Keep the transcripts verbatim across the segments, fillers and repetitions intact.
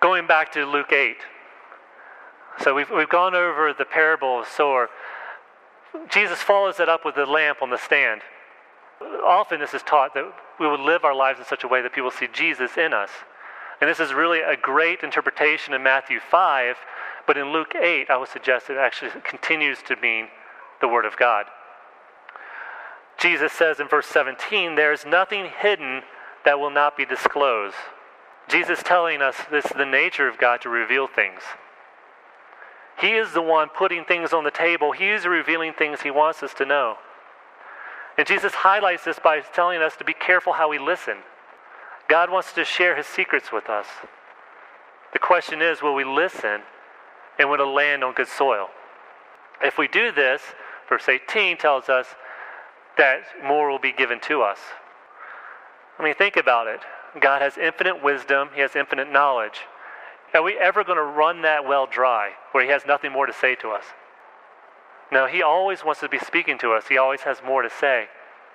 Going back to Luke eight. So we've, we've gone over the parable of the sower. Jesus follows it up with the lamp on the stand. Often this is taught that we would live our lives in such a way that people see Jesus in us. And this is really a great interpretation in Matthew five, but in Luke eight, I would suggest it actually continues to mean the Word of God. Jesus says in verse seventeen, there is nothing hidden that will not be disclosed. Jesus telling us this is the nature of God to reveal things. He is the one putting things on the table. He is revealing things he wants us to know. And Jesus highlights this by telling us to be careful how we listen. God wants to share his secrets with us. The question is, will we listen and will it land on good soil? If we do this, verse eighteen tells us that more will be given to us. I mean, think about it. God has infinite wisdom. He has infinite knowledge. Are we ever going to run that well dry where he has nothing more to say to us? No, he always wants to be speaking to us. He always has more to say.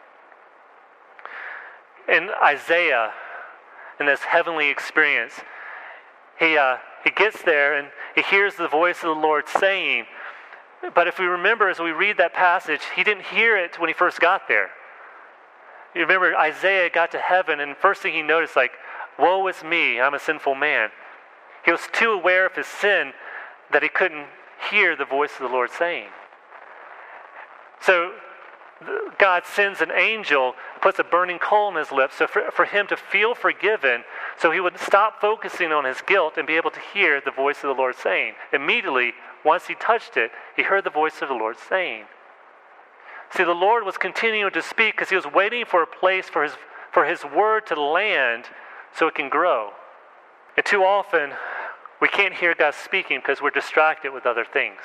In Isaiah, in this heavenly experience, he uh, he gets there and he hears the voice of the Lord saying, but if we remember as we read that passage, he didn't hear it when he first got there. You remember Isaiah got to heaven and first thing he noticed, like, woe is me, I'm a sinful man. He was too aware of his sin that he couldn't hear the voice of the Lord saying. So God sends an angel, puts a burning coal in his lips so for, for him to feel forgiven, so he would stop focusing on his guilt and be able to hear the voice of the Lord saying. Immediately, once he touched it, he heard the voice of the Lord saying. See, the Lord was continuing to speak because he was waiting for a place for his, for his word to land so it can grow. And too often, we can't hear God speaking because we're distracted with other things.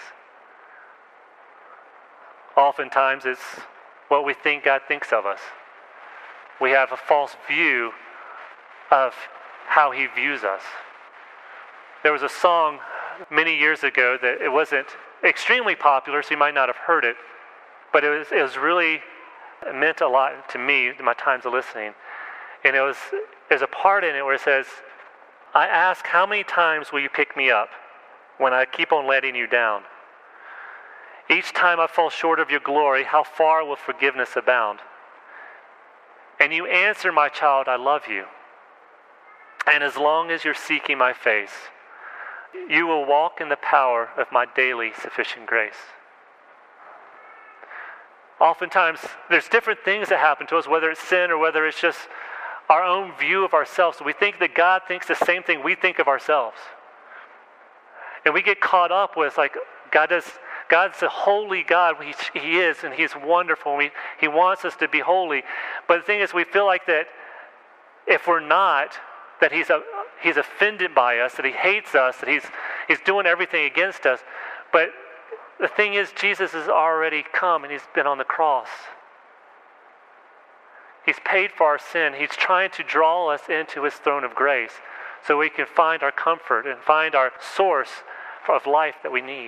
Oftentimes, it's what we think God thinks of us. We have a false view of how he views us. There was a song many years ago that it wasn't extremely popular, so you might not have heard it, but it was it was really it meant a lot to me in my times of listening. And it was there's a part in it where it says, I ask, how many times will you pick me up when I keep on letting you down? Each time I fall short of your glory, how far will forgiveness abound? And you answer, my child, I love you. And as long as you're seeking my face, you will walk in the power of my daily sufficient grace. Oftentimes, there's different things that happen to us, whether it's sin or whether it's just our own view of ourselves. We think that God thinks the same thing we think of ourselves. And we get caught up with, like, God does... God's a holy God. He, he is, and he's wonderful. We, he wants us to be holy. But the thing is, we feel like that if we're not, that he's a, he's offended by us, that he hates us, that he's he's doing everything against us. But the thing is, Jesus has already come, and he's been on the cross. He's paid for our sin. He's trying to draw us into his throne of grace so we can find our comfort and find our source of life that we need.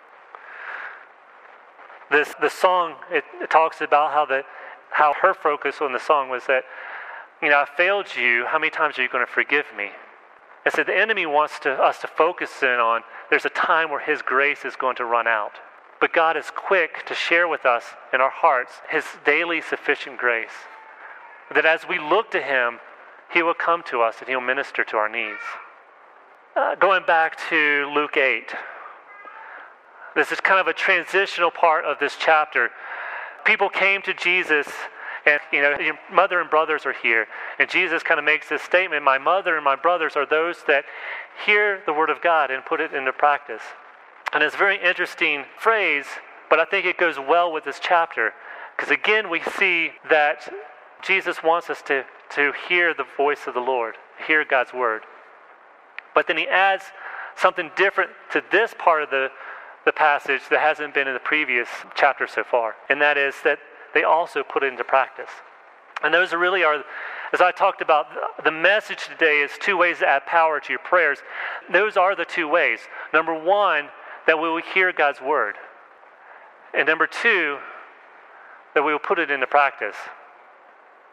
This the song it, it talks about how the how her focus on the song was that, you know, I failed you. How many times are you going to forgive me? And so the enemy wants to, us to focus in on there's a time where his grace is going to run out. But God is quick to share with us in our hearts his daily sufficient grace. That as we look to him, he will come to us and he'll minister to our needs. Uh, going back to Luke eight. This is kind of a transitional part of this chapter. People came to Jesus, and you know, your mother and brothers are here. And Jesus kind of makes this statement, my mother and my brothers are those that hear the word of God and put it into practice. And it's a very interesting phrase, but I think it goes well with this chapter. Because again, we see that Jesus wants us to, to hear the voice of the Lord, hear God's word. But then he adds something different to this part of the the passage that hasn't been in the previous chapter so far. And that is that they also put it into practice. And those are really are, as I talked about, the message today is two ways to add power to your prayers. Those are the two ways. Number one, that we will hear God's word. And number two, that we will put it into practice.